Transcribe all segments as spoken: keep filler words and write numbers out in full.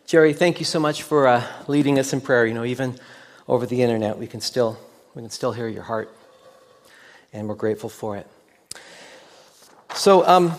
Jerry, thank you so much for uh, leading us in prayer. You know, even over the internet, we can still we can still hear your heart, and we're grateful for it. So, um,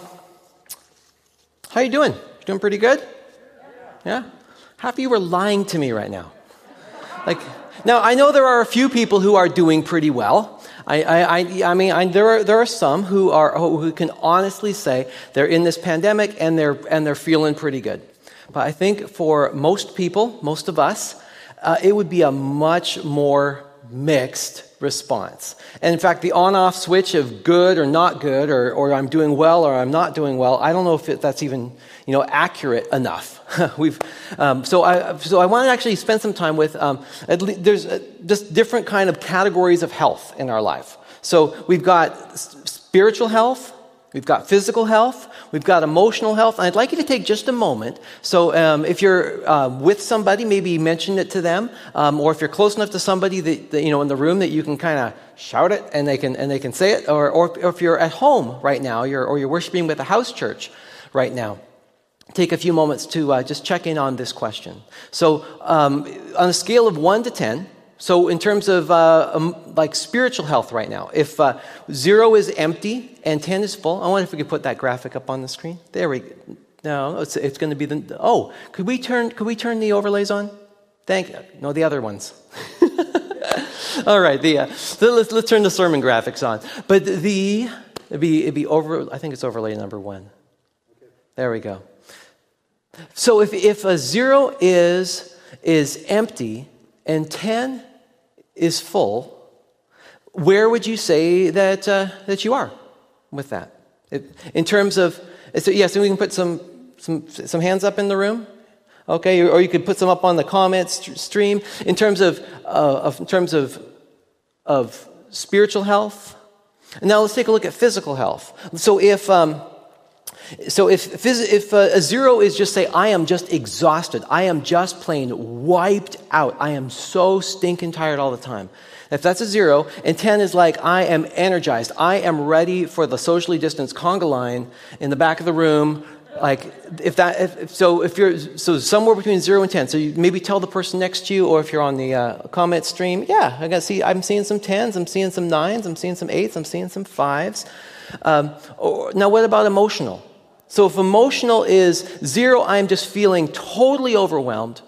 how you doing? You doing pretty good? Yeah. Half of you were lying to me right now. Like, now I know there are a few people who are doing pretty well. I, I, I, I mean, I, there are there are some who are who can honestly say they're in this pandemic and they're and they're feeling pretty good. But I think for most people, most of us, uh, it would be a much more mixed response. And in fact, the on-off switch of good or not good, or or I'm doing well or I'm not doing well, I don't know if it, that's even you know accurate enough. We've um, so I so I want to actually spend some time with um, at least, there's uh, just different kind of categories of health in our life. So we've got s- spiritual health. We've got physical health, we've got emotional health, and I'd like you to take just a moment. So um, if you're uh, with somebody, maybe mention it to them, um, or if you're close enough to somebody that, that you know in the room that you can kind of shout it and they can and they can say it, or, or, or if you're at home right now, you're, or you're worshiping with a house church right now, take a few moments to uh, just check in on this question. So um, on a scale of one to ten, so in terms of uh, um, like spiritual health right now, if uh, zero is empty and ten is full, I wonder if we could put that graphic up on the screen. There we go. No, it's, it's going to be the, oh, could we turn could we turn the overlays on? Thank no, the other ones. All right, the uh, so let's let's turn the sermon graphics on. But the it'd be it'd be over. I think it's overlay number one. There we go. So if if a zero is is empty and ten is full, where would you say that uh, that you are with that? It, in terms of, so yes, yeah, so we can put some some some hands up in the room, okay, or, or you could put some up on the comments stream. In terms of, uh, of in terms of of spiritual health, and now let's take a look at physical health. So if um, So if if a zero is just say, I am just exhausted, I am just plain wiped out, I am so stinking tired all the time. If that's a zero, and ten is like, I am energized, I am ready for the socially distanced conga line in the back of the room. Like if that, if, so if you're so somewhere between zero and ten, so you maybe tell the person next to you, or if you're on the uh, comment stream, yeah, I got see, I'm seeing some tens, I'm seeing some nines, I'm seeing some eights, I'm seeing some fives. Um, or, now, what about emotional? So if emotional is zero, I'm just feeling totally overwhelmed.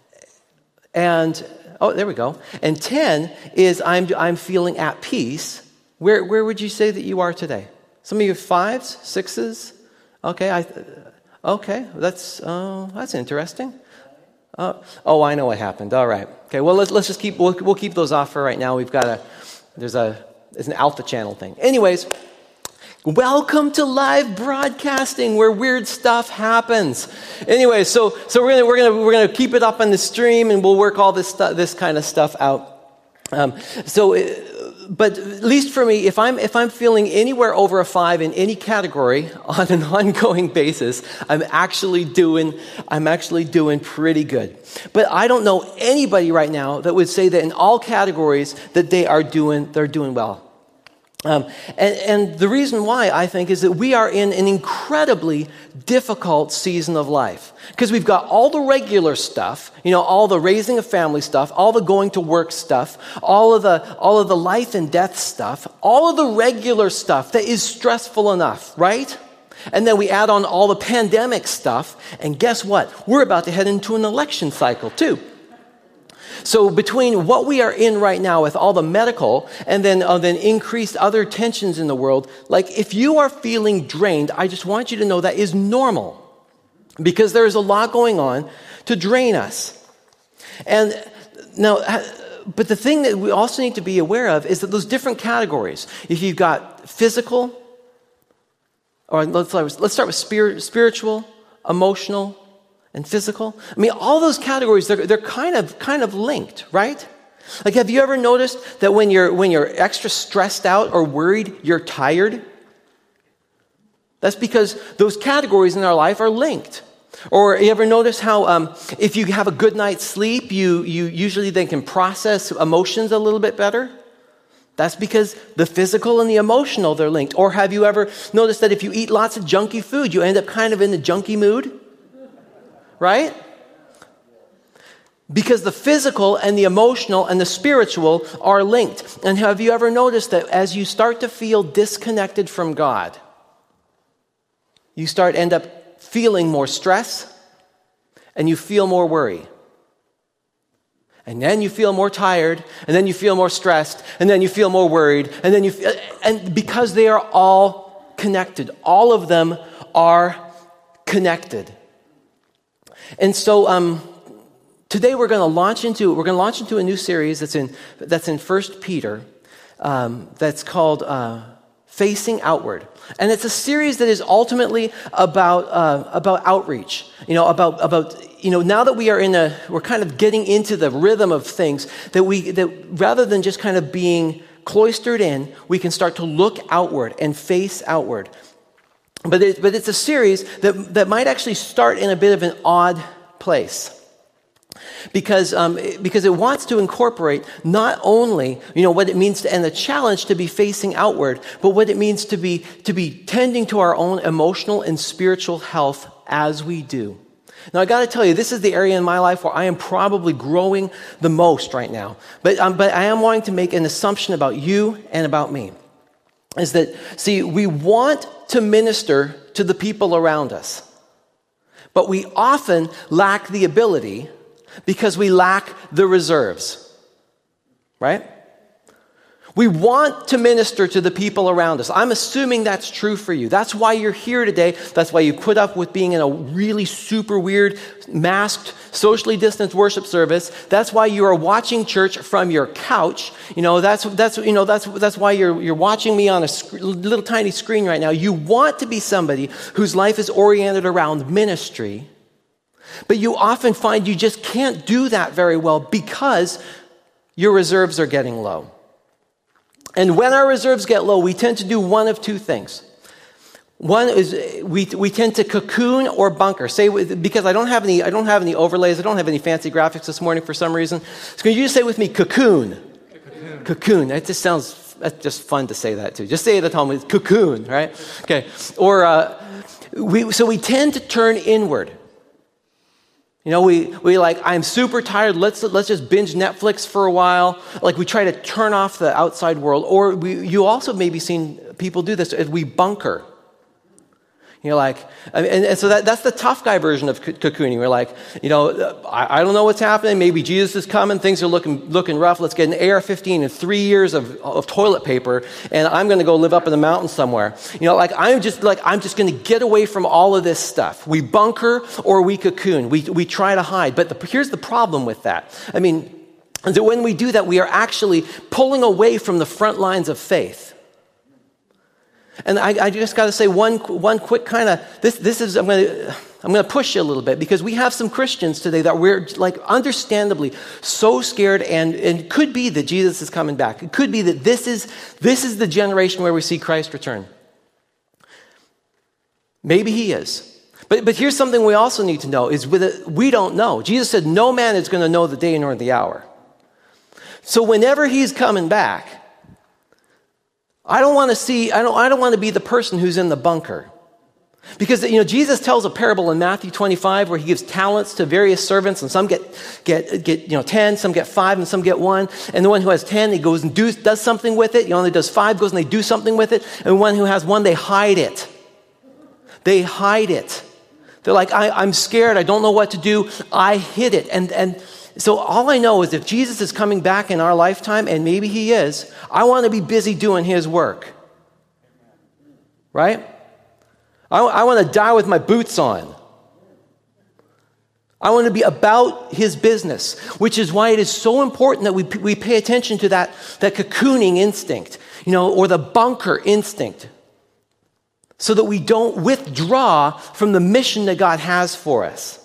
And, oh, there we go. And ten is I'm I'm feeling at peace. Where where would you say that you are today? Some of you have fives, sixes? Okay, I, okay, that's, uh, that's interesting. Uh, oh, I know what happened. All right. Okay, well, let's let's just keep, we'll, we'll keep those off for right now. We've got a, there's a, there's an alpha channel thing. Anyways, welcome to live broadcasting where weird stuff happens. Anyway, so so we're gonna we're gonna we're gonna keep it up on the stream, and we'll work all this stu- this kind of stuff out. Um, so, uh, but at least for me, if I'm if I'm feeling anywhere over a five in any category on an ongoing basis, I'm actually doing I'm actually doing pretty good. But I don't know anybody right now that would say that in all categories that they are doing they're doing well. Um, and, and the reason why, I think, is that we are in an incredibly difficult season of life. Because we've got all the regular stuff, you know, all the raising a family stuff, all the going to work stuff, all of the all of the life and death stuff, all of the regular stuff that is stressful enough, right? And then we add on all the pandemic stuff, and guess what? We're about to head into an election cycle, too. So between what we are in right now with all the medical and then uh, then increased other tensions in the world, like if you are feeling drained, I just want you to know that is normal because there is a lot going on to drain us. And now, but the thing that we also need to be aware of is that those different categories, if you've got physical, or let's, let's start with spirit, spiritual, emotional, and physical. I mean, all those categories, they're, they're kind of kind of linked, right? Like, have you ever noticed that when you're when you're extra stressed out or worried, you're tired? That's because those categories in our life are linked. Or you ever notice how um, if you have a good night's sleep, you you usually then can process emotions a little bit better? That's because the physical and the emotional, they're linked. Or have you ever noticed that if you eat lots of junky food, you end up kind of in the junky mood? Right? Because the physical and the emotional and the spiritual are linked. And have you ever noticed that as you start to feel disconnected from God, you start end up feeling more stress and you feel more worry. And then you feel more tired, and then you feel more stressed, and then you feel more worried, and then you feel, and because they are all connected, all of them are connected. And so um today we're going to launch into we're going to launch into a new series that's in that's in First Peter, um, that's called uh, Facing Outward, and it's a series that is ultimately about uh, about outreach. You know, about about you know now that we are in a we're kind of getting into the rhythm of things that we that rather than just kind of being cloistered in, we can start to look outward and face outward. But it, but it's a series that that might actually start in a bit of an odd place. Because um, because it wants to incorporate not only you know what it means to, and the challenge to be facing outward, but what it means to be to be tending to our own emotional and spiritual health as we do. Now I got to tell you, this is the area in my life where I am probably growing the most right now. But um, but I am wanting to make an assumption about you and about me. Is that see we want to minister to the people around us, but we often lack the ability. Because we lack the reserves, right? We want to minister to the people around us. I'm assuming that's true for you. That's why you're here today. That's why you put up with being in a really super weird, masked, socially distanced worship service. That's why you are watching church from your couch. You know, that's that's you know that's that's why you're you're watching me on a sc- little tiny screen right now. You want to be somebody whose life is oriented around ministry. But you often find you just can't do that very well because your reserves are getting low. And when our reserves get low, we tend to do one of two things. One is we we tend to cocoon or bunker. Say because I don't have any I don't have any overlays. I don't have any fancy graphics this morning for some reason. So can you just say with me cocoon? Cocoon. Cocoon. That just sounds that's just fun to say that too. Just say it at home. It's cocoon, right? Okay. Or uh, we so we tend to turn inward. You know, we, we like, I'm super tired, let's let's just binge Netflix for a while. Like we try to turn off the outside world. Or we, you also maybe seen people do this, as we bunker. You're like, and, and so that, that's the tough guy version of cocooning. We're like, you know, I, I don't know what's happening. Maybe Jesus is coming. Things are looking looking rough. Let's get an A R fifteen and three years of, of toilet paper, and I'm going to go live up in the mountains somewhere. You know, like I'm just like I'm just going to get away from all of this stuff. We bunker or we cocoon. We we try to hide. But the, here's the problem with that. I mean, that when we do that, we are actually pulling away from the front lines of faith. And I, I just got to say one one quick kind of this this is I'm going to I'm going to push you a little bit because we have some Christians today that we're like understandably so scared, and and it could be that Jesus is coming back. It could be that this is this is the generation where we see Christ return. Maybe he is. But but here's something we also need to know is with it, we don't know. Jesus said no man is going to know the day nor the hour. So whenever he's coming back, I don't want to see, I don't, I don't want to be the person who's in the bunker. Because, you know, Jesus tells a parable in Matthew twenty-five where he gives talents to various servants, and some get, get, get, you know, ten, some get five, and some get one. And the one who has ten, he goes and do, does something with it. The one who does five goes and they do something with it. And the one who has one, they hide it. They hide it. They're like, I, I'm scared. I don't know what to do. I hid it. And, and so all I know is if Jesus is coming back in our lifetime, and maybe he is, I want to be busy doing his work. Right? I, I want to die with my boots on. I want to be about his business, which is why it is so important that we, we pay attention to that, that cocooning instinct, you know, or the bunker instinct, so that we don't withdraw from the mission that God has for us.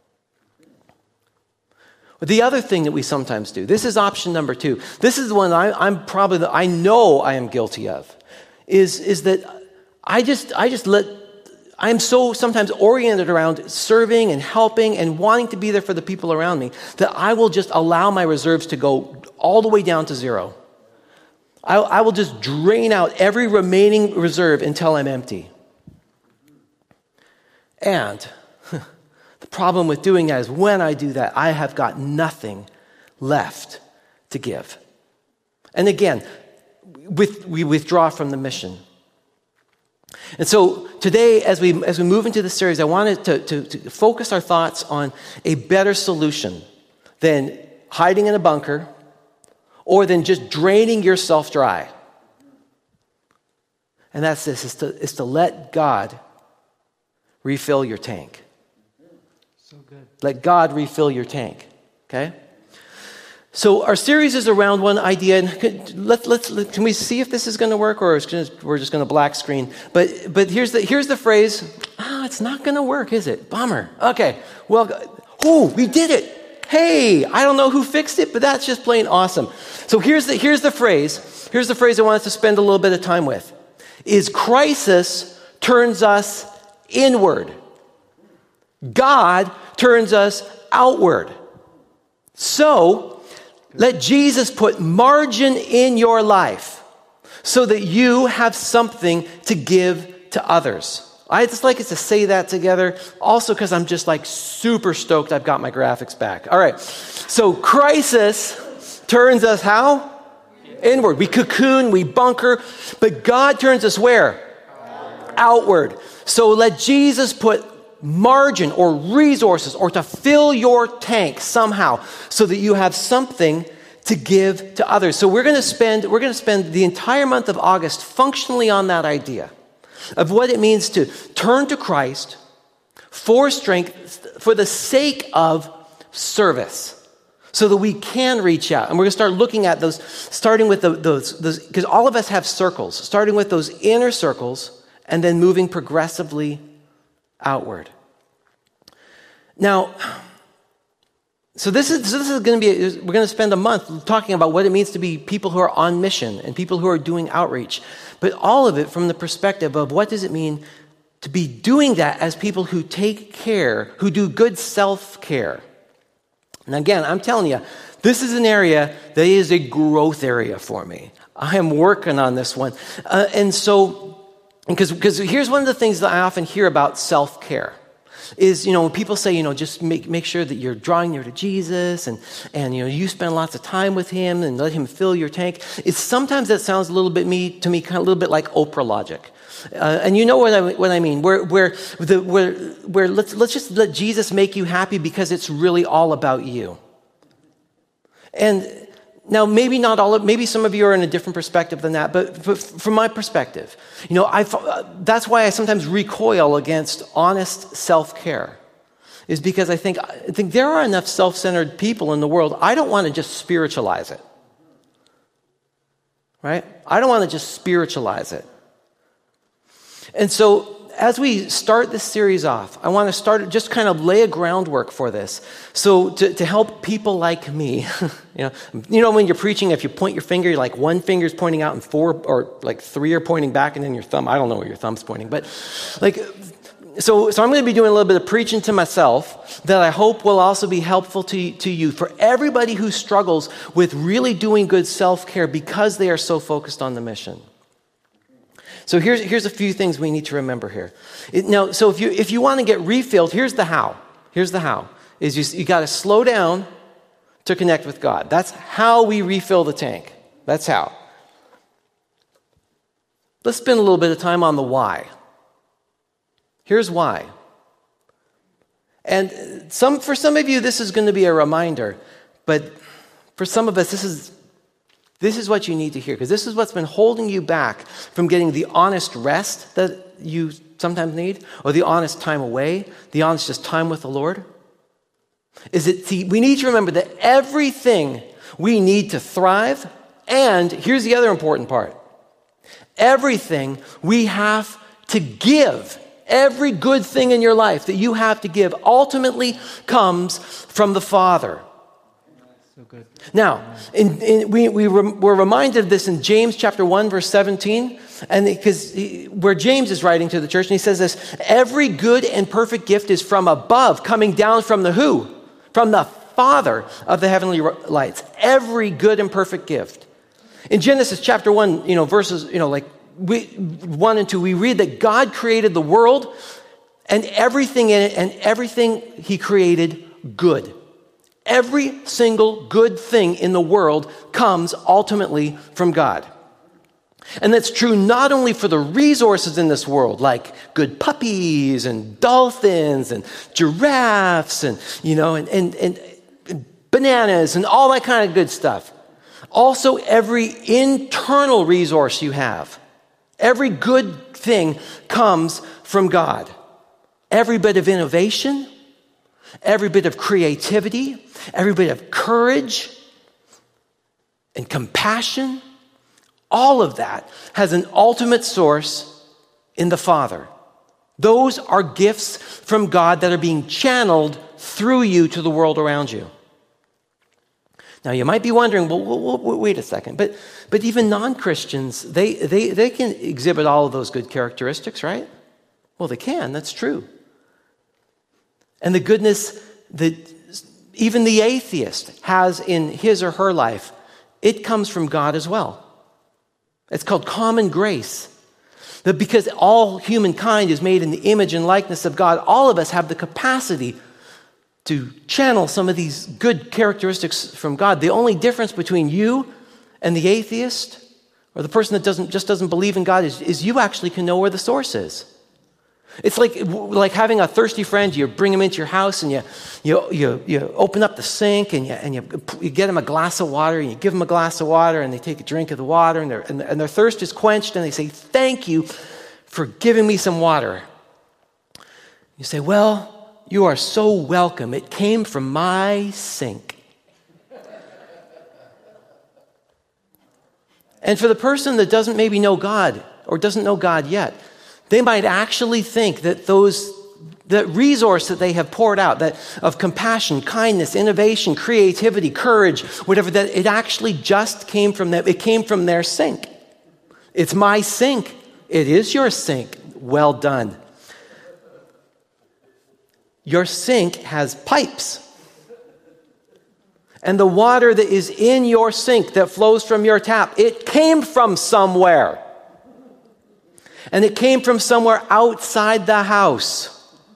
The other thing that we sometimes do, this is option number two. This is the one I, I'm probably, the, I know I am guilty of, is, is that I just, I just let, I'm so sometimes oriented around serving and helping and wanting to be there for the people around me that I will just allow my reserves to go all the way down to zero. I, I will just drain out every remaining reserve until I'm empty. And the The problem with doing that is when I do that, I have got nothing left to give. And again, with, we withdraw from the mission. And so today, as we as we move into the series, I wanted to, to, to focus our thoughts on a better solution than hiding in a bunker or than just draining yourself dry. And that's this, is to, is to let God refill your tank. So good. Let God refill your tank, okay? So our series is around one idea, and let's let's let, can we see if this is going to work, or it's gonna, we're just going to black screen? But but here's the here's the phrase. Ah, it's not going to work, is it? Bummer. Okay. Well, oh, we did it. Hey, I don't know who fixed it, but that's just plain awesome. So here's the here's the phrase. Here's the phrase I want us to spend a little bit of time with. Is crisis turns us inward. God turns us outward. So let Jesus put margin in your life so that you have something to give to others. I just like us to say that together, also because I'm just like super stoked I've got my graphics back. All right, so crisis turns us how? Inward. We cocoon, we bunker, but God turns us where? Outward. So let Jesus put margin or resources or to fill your tank somehow so that you have something to give to others. So we're going to spend we're going to spend the entire month of August functionally on that idea of what it means to turn to Christ for strength for the sake of service so that we can reach out. And we're going to start looking at those, starting with the, those those because all of us have circles, starting with those inner circles and then moving progressively outward. Now, so this is so this is going to be we're going to spend a month talking about what it means to be people who are on mission and people who are doing outreach, but all of it from the perspective of what does it mean to be doing that as people who take care, who do good self-care. And again, I'm telling you, this is an area that is a growth area for me. I am working on this one, uh, and so. Because because here's one of the things that I often hear about self-care is, you know, when people say, you know, just make make sure that you're drawing near to Jesus and, and you know, you spend lots of time with him and let him fill your tank. It's sometimes that sounds a little bit me to me kind of a little bit like Oprah logic. Uh, and you know what I what I mean, where where the where where let's let's just let Jesus make you happy because it's really all about you. And now, maybe not all of, maybe some of you are in a different perspective than that, but, but from my perspective, you know, I, that's why I sometimes recoil against honest self-care, is because I think, I think there are enough self-centered people in the world. I don't want to just spiritualize it, right? I don't want to just spiritualize it. And so, as we start this series off, I want to start just kind of lay a groundwork for this. So to, to help people like me, you know, you know when you're preaching, if you point your finger, like one finger's pointing out and four or like three are pointing back, and then your thumb. I don't know where your thumb's pointing, but like, so so I'm going to be doing a little bit of preaching to myself that I hope will also be helpful to to you for everybody who struggles with really doing good self-care because they are so focused on the mission. So here's here's a few things we need to remember here. It, now, so if you if you want to get refilled, here's the how. Here's the how. Is you you got to slow down to connect with God. That's how we refill the tank. That's how. Let's spend a little bit of time on the why. Here's why. And some for some of you this is going to be a reminder, but for some of us this is This is what you need to hear, because this is what's been holding you back from getting the honest rest that you sometimes need, or the honest time away, the honest just time with the Lord. Is that see, we need to remember that everything we need to thrive, and here's the other important part, everything we have to give, every good thing in your life that you have to give ultimately comes from the Father. So good. Now, in, in, we, we rem, we're reminded of this in James chapter one, verse seventeen, and because where James is writing to the church, and he says this, every good and perfect gift is from above, coming down from the who? From the Father of the heavenly lights. Every good and perfect gift. In Genesis chapter one, you know, verses, you know, like we, one and two, we read that God created the world and everything in it, and everything he created good. Every single good thing in the world comes ultimately from God. And that's true not only for the resources in this world, like good puppies and dolphins and giraffes and, you know, and, and, and bananas and all that kind of good stuff. Also, every internal resource you have, every good thing comes from God. Every bit of innovation, every bit of creativity, every bit of courage and compassion, all of that has an ultimate source in the Father. Those are gifts from God that are being channeled through you to the world around you. Now, you might be wondering, well, wait a second, but but even non-Christians, they, they, they can exhibit all of those good characteristics, right? Well, they can, that's true. And the goodness that even the atheist has in his or her life, it comes from God as well. It's called common grace. That because all humankind is made in the image and likeness of God, all of us have the capacity to channel some of these good characteristics from God. The only difference between you and the atheist, or the person that doesn't just doesn't believe in God, is, is you actually can know where the source is. It's like like having a thirsty friend. You bring him into your house and you you you, you open up the sink and you and you, you get him a glass of water and you give him a glass of water and they take a drink of the water and their and, and their thirst is quenched and they say, "Thank you for giving me some water." You say, "Well, you are so welcome. It came from my sink." And for the person that doesn't maybe know God or doesn't know God yet, they might actually think that those that resource that they have poured out, that of compassion, kindness, innovation, creativity, courage, whatever, that it actually just came from them. It came from their sink. It's my sink. It is your sink. Well done. Your sink has pipes. And the water that is in your sink that flows from your tap, it came from somewhere. And it came from somewhere outside the house.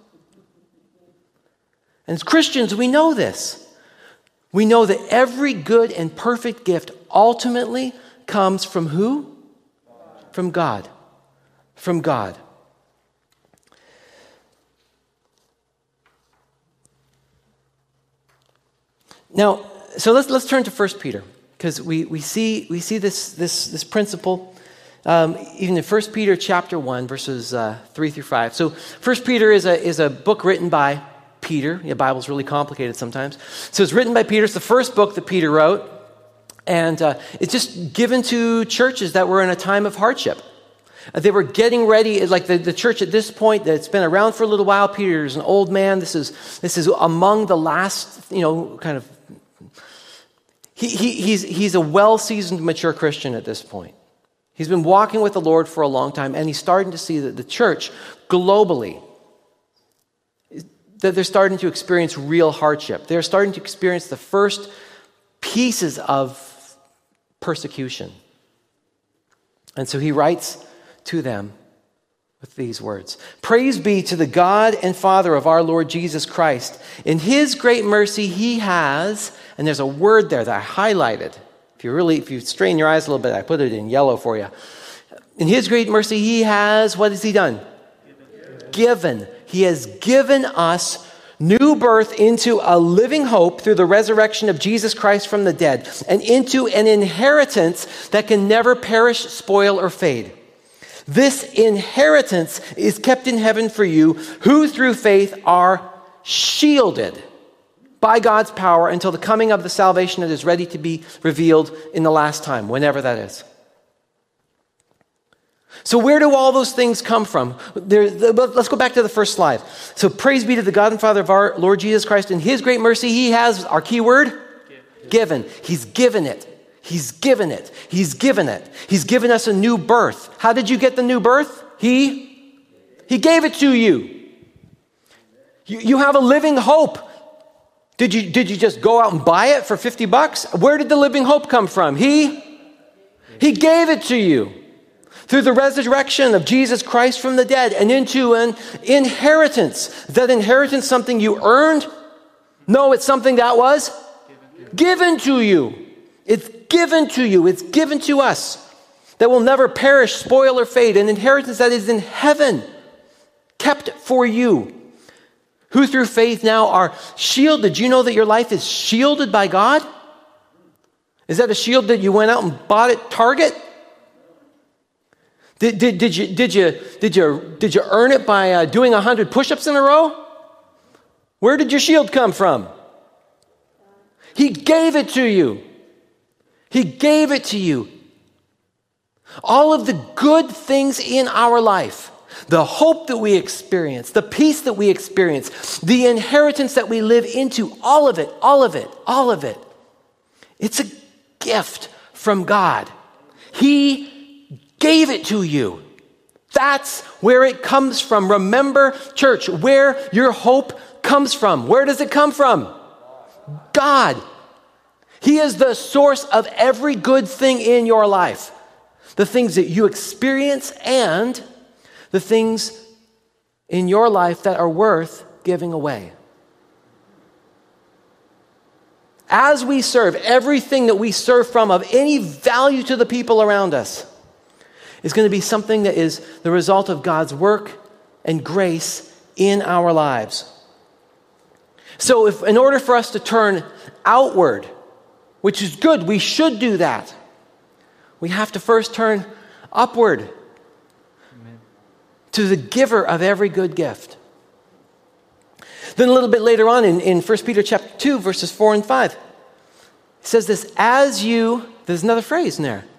And as Christians, we know this. We know that every good and perfect gift ultimately comes from who? From God. From God. Now, so let's let's turn to First Peter, because we, we see we see this this this principle um, even in First Peter chapter one, verses uh, three through five. So First Peter is a is a book written by Peter. The Bible's really complicated sometimes. So it's written by Peter. It's the first book that Peter wrote, and uh, it's just given to churches that were in a time of hardship. Uh, they were getting ready, like the, the church at this point that's been around for a little while. Peter's an old man. This is this is among the last, you know, kind of. He, he he's he's a well-seasoned, mature Christian at this point. He's been walking with the Lord for a long time, and he's starting to see that the church globally, that they're starting to experience real hardship. They're starting to experience the first pieces of persecution. And so he writes to them with these words. Praise be to the God and Father of our Lord Jesus Christ. In his great mercy he has, and there's a word there that I highlighted. If you really, if you strain your eyes a little bit, I put it in yellow for you. In his great mercy he has, what has he done? Given. Given. He has given us new birth into a living hope through the resurrection of Jesus Christ from the dead, and into an inheritance that can never perish, spoil, or fade. This inheritance is kept in heaven for you, who through faith are shielded by God's power until the coming of the salvation that is ready to be revealed in the last time, whenever that is. So where do all those things come from? There, let's go back to the first slide. So praise be to the God and Father of our Lord Jesus Christ. In his great mercy, he has, our key word, given. He's given it. He's given it. He's given it. He's given us a new birth. How did you get the new birth? He, he gave it to you. You, you have a living hope. Did you, did you just go out and buy it for fifty bucks? Where did the living hope come from? He, he gave it to you. through the resurrection of Jesus Christ from the dead, and into an inheritance. Is that inheritance something you earned? No, it's something that was given to you. It's given to you. It's given to us. That will never perish, spoil, or fade. An inheritance that is in heaven, kept for you. Who through faith now are shielded. Do you know that your life is shielded by God? Is that a shield that you went out and bought at Target? Did, did, did, you, did, you, did, you, did you earn it by uh, doing one hundred push-ups in a row? Where did your shield come from? He gave it to you. He gave it to you. All of the good things in our life, the hope that we experience, the peace that we experience, the inheritance that we live into, all of it, all of it, all of it. It's a gift from God. He gave it to you. That's where it comes from. Remember, church, where your hope comes from. Where does it come from? God. He is the source of every good thing in your life. The things that you experience and the things in your life that are worth giving away. As we serve, everything that we serve from of any value to the people around us is going to be something that is the result of God's work and grace in our lives. So if in order for us to turn outward, which is good, we should do that, we have to first turn upward. Amen. To the giver of every good gift. Then a little bit later on in, in First Peter chapter two, verses four and five, it says this, as you, there's another phrase in there,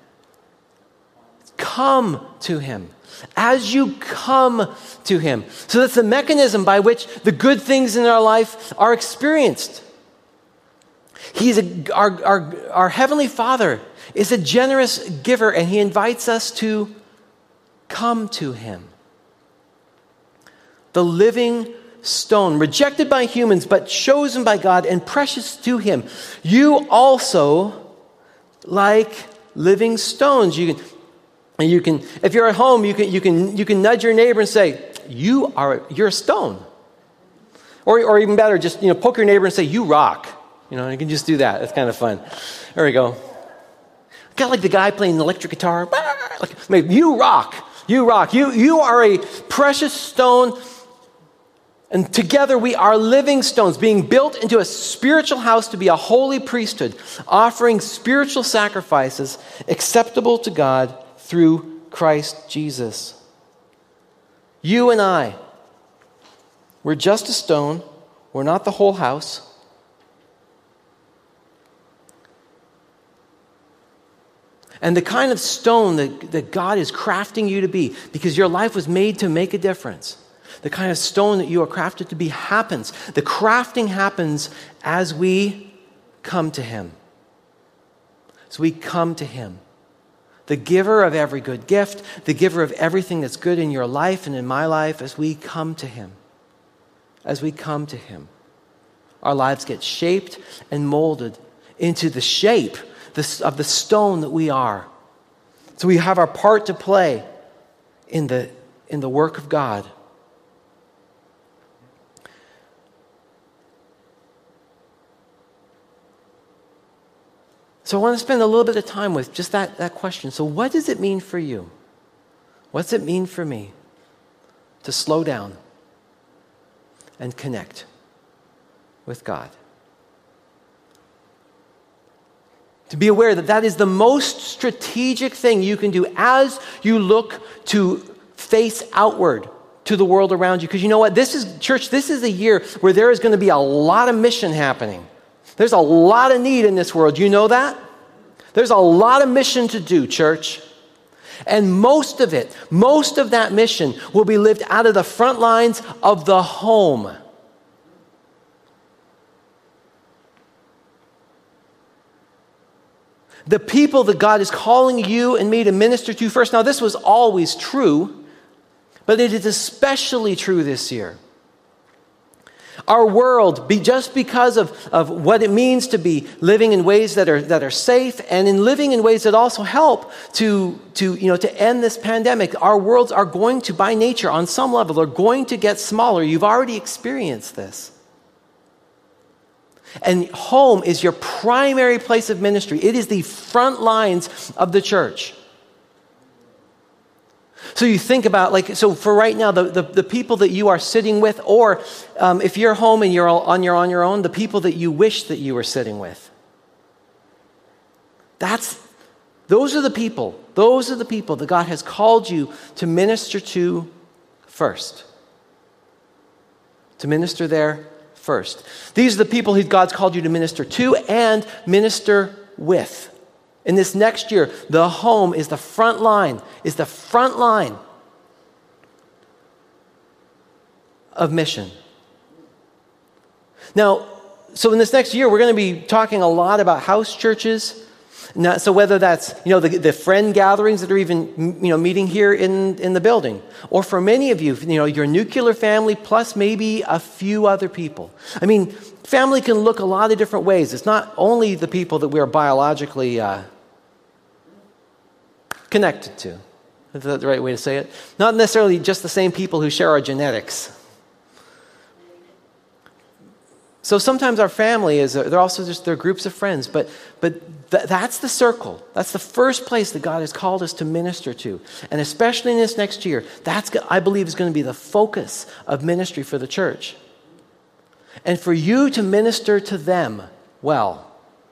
come to him. As you come to him. So that's the mechanism by which the good things in our life are experienced. He's a, our, our, our Heavenly Father is a generous giver, and he invites us to come to him. The living stone, rejected by humans, but chosen by God and precious to him. You also, like living stones, you can, you can, if you're at home, you can, you can, you can nudge your neighbor and say, "You are, you're a stone," or, or even better, just you know, poke your neighbor and say, "You rock." You know, you can just do that. That's kind of fun. There we go. Kind of like the guy playing the electric guitar. Like, you rock. You rock. You, you are a precious stone. And together we are living stones being built into a spiritual house to be a holy priesthood, offering spiritual sacrifices acceptable to God through Christ Jesus. You and I, we're just a stone. We're not the whole house. And the kind of stone that, that God is crafting you to be, because your life was made to make a difference. The kind of stone that you are crafted to be happens. The crafting happens as we come to him. As we come to him. The giver of every good gift, the giver of everything that's good in your life and in my life, as we come to him. As we come to him. Our lives get shaped and molded into the shape of the stone that we are. So we have our part to play in the, in the work of God. So I want to spend a little bit of time with just that, that question. So what does it mean for you? What's it mean for me to slow down and connect with God? To be aware that that is the most strategic thing you can do as you look to face outward to the world around you. Because you know what? This is, church, this is a year where there is going to be a lot of mission happening. There's a lot of need in this world. You know that? There's a lot of mission to do, church. And most of it, most of that mission will be lived out of the front lines of the home. The people that God is calling you and me to minister to first. Now, this was always true, but it is especially true this year. Our world, be just because of, of what it means to be living in ways that are that are safe and in living in ways that also help to, to, you know, to end this pandemic, our worlds are going to, by nature, on some level, are going to get smaller. You've already experienced this. And home is your primary place of ministry. It is the front lines of the church. So you think about, like, so for right now, the, the, the people that you are sitting with, or um, if you're home and you're on your, on your own, the people that you wish that you were sitting with. That's, those are the people, those are the people that God has called you to minister to first. To minister there first. These are the people who God's called you to minister to and minister with. In this next year, the home is the front line, is the front line of mission. Now, so in this next year, we're going to be talking a lot about house churches. Now, so whether that's, you know, the, the friend gatherings that are even, you know, meeting here in, in the building, or for many of you, you know, your nuclear family plus maybe a few other people. I mean, family can look a lot of different ways. It's not only the people that we are biologically uh, connected to. Is that the right way to say it? Not necessarily just the same people who share our genetics. So sometimes our family is, a, they're also just, they're groups of friends, but but th- that's the circle. That's the first place that God has called us to minister to. And especially in this next year, that's, I believe, is going to be the focus of ministry for the church. And for you to minister to them well,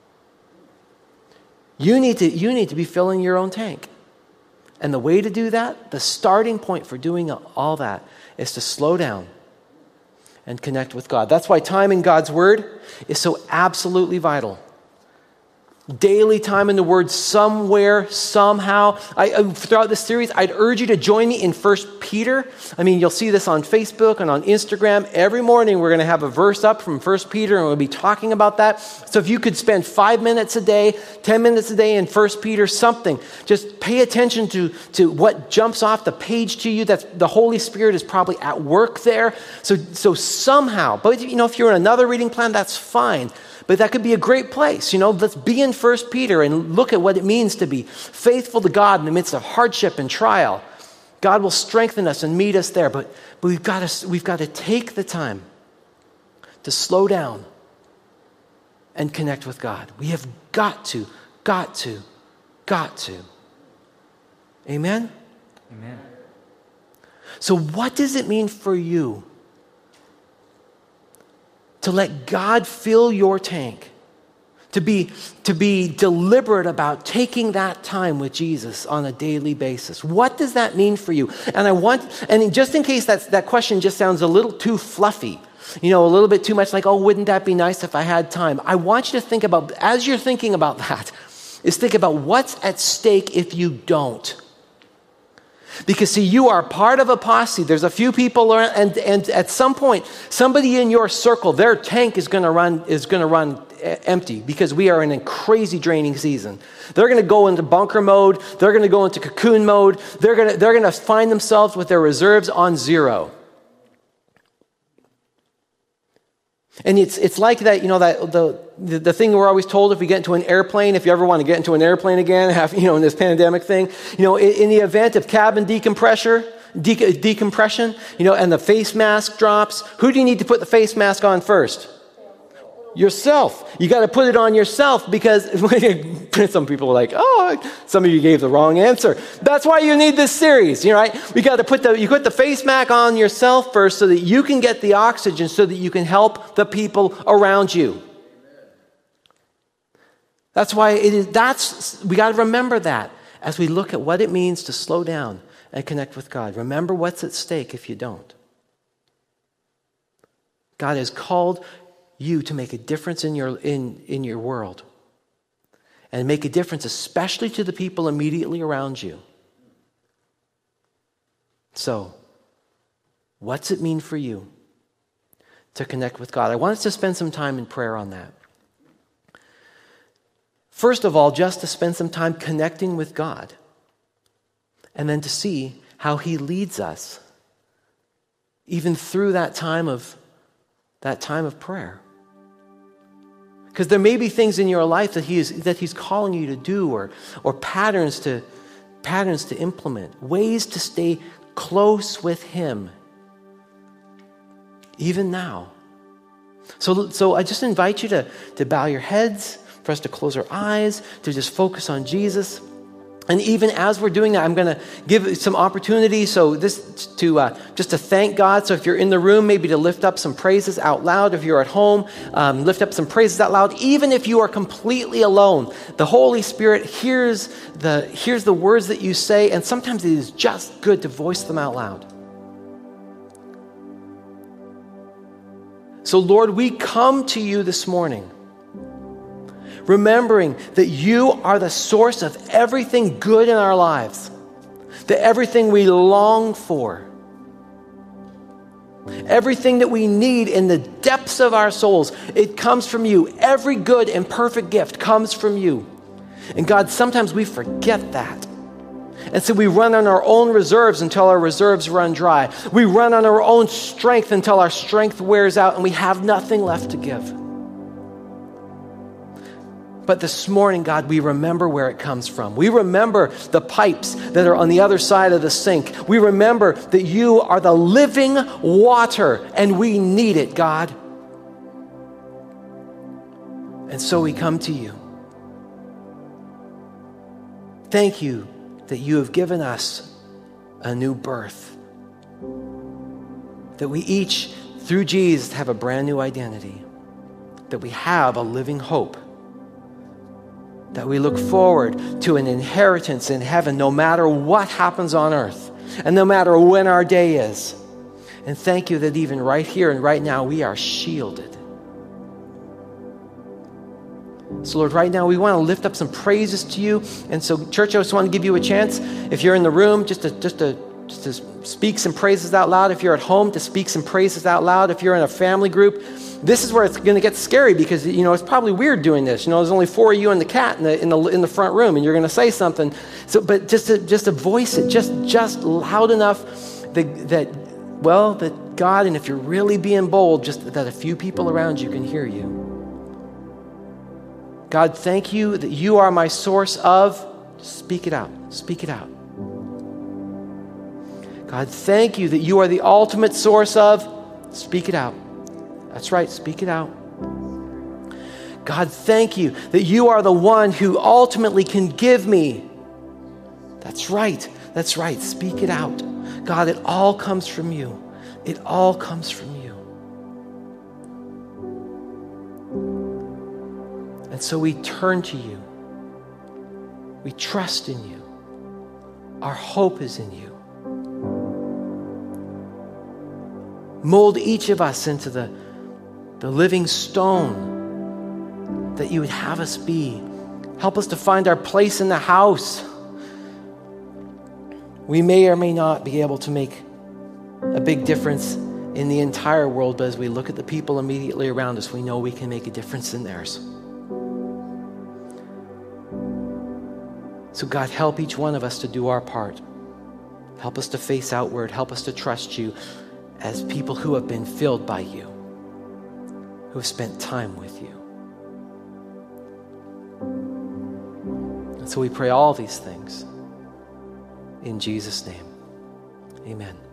you need to, you need to be filling your own tank. And the way to do that, the starting point for doing all that, is to slow down and connect with God. That's why time in God's Word is so absolutely vital. Daily time in the Word, somewhere, somehow. I, uh, throughout this series, I'd urge you to join me in First Peter. I mean, you'll see this on Facebook and on Instagram. Every morning, we're going to have a verse up from First Peter, and we'll be talking about that. So if you could spend five minutes a day, ten minutes a day in First Peter, something, just pay attention to, to what jumps off the page to you. That's the Holy Spirit is probably at work there. So, so somehow, but you know, if you're in another reading plan, that's fine. But that could be a great place. You know, let's be in First Peter and look at what it means to be faithful to God in the midst of hardship and trial. God will strengthen us and meet us there. But, but we've got to, we've got to take the time to slow down and connect with God. We have got to, got to, got to. Amen? Amen. So what does it mean for you to let God fill your tank, to be, to be deliberate about taking that time with Jesus on a daily basis? What does that mean for you? And I want, and just in case that's, that question just sounds a little too fluffy, you know, a little bit too much like, oh, wouldn't that be nice if I had time? I want you to think about, as you're thinking about that, is think about what's at stake if you don't. Because, see, you are part of a posse. There's a few people, around, and and at some point, somebody in your circle, their tank is going to run is going to run empty because we are in a crazy draining season. They're going to go into bunker mode. They're going to go into cocoon mode. They're going to they're going to find themselves with their reserves on zero. And it's it's like that, you know, that the, the the thing we're always told if we get into an airplane, if you ever want to get into an airplane again, have, you know, in this pandemic thing, you know, in, in the event of cabin decompression, de- decompression, you know, and the face mask drops, who do you need to put the face mask on first? Yourself. You got to put it on yourself because some people are like, oh, some of you gave the wrong answer. That's why you need this series, you know, right? We got to put the you put the face mask on yourself first so that you can get the oxygen so that you can help the people around you. That's why it is that's we got to remember that as we look at what it means to slow down and connect with God. Remember what's at stake if you don't. God has called you to make a difference in your in, in your world. And make a difference especially to the people immediately around you. So, what's it mean for you to connect with God? I want us to spend some time in prayer on that. First of all, just to spend some time connecting with God. And then to see how He leads us even through that time of that time of prayer. Because there may be things in your life that he is that he's calling you to do, or or patterns to patterns to implement, ways to stay close with him, even now. So, so I just invite you to, to bow your heads, for us to close our eyes, to just focus on Jesus. And even as we're doing that, I'm going to give some opportunity. So this to uh, just to thank God. So if you're in the room, maybe to lift up some praises out loud. If you're at home, um, lift up some praises out loud. Even if you are completely alone, the Holy Spirit hears the hears the words that you say, and sometimes it is just good to voice them out loud. So Lord, we come to you this morning, remembering that you are the source of everything good in our lives, that everything we long for, everything that we need in the depths of our souls, it comes from you. Every good and perfect gift comes from you. And God, sometimes we forget that. And so we run on our own reserves until our reserves run dry. We run on our own strength until our strength wears out and we have nothing left to give. But this morning, God, we remember where it comes from. We remember the pipes that are on the other side of the sink. We remember that you are the living water and we need it, God. And so we come to you. Thank you that you have given us a new birth. That we each, through Jesus, have a brand new identity. That we have a living hope. That we look forward to an inheritance in heaven no matter what happens on earth and no matter when our day is. And thank you that even right here and right now we are shielded. So Lord, right now we want to lift up some praises to you. And so church, I just want to give you a chance, if you're in the room, just to, just to, just to speak some praises out loud. If you're at home, to speak some praises out loud. If you're in a family group, this is where it's going to get scary because, you know, it's probably weird doing this. You know, there's only four of you and the cat in the in the in the front room, and you're going to say something. So, but just to just to voice it, just just loud enough that that well, that God, and if you're really being bold, just that a few people around you can hear you. God, thank you that you are my source of. Speak it out. Speak it out. God, thank you that you are the ultimate source of. Speak it out. That's right, speak it out. God, thank you that you are the one who ultimately can give me. That's right, that's right, speak it out. God, it all comes from you. It all comes from you. And so we turn to you. We trust in you. Our hope is in you. Mold each of us into the the living stone that you would have us be. Help us to find our place in the house. We may or may not be able to make a big difference in the entire world, but as we look at the people immediately around us, we know we can make a difference in theirs. So God, help each one of us to do our part. Help us to face outward. Help us to trust you as people who have been filled by you, who have spent time with you. And so we pray all these things in Jesus' name. Amen.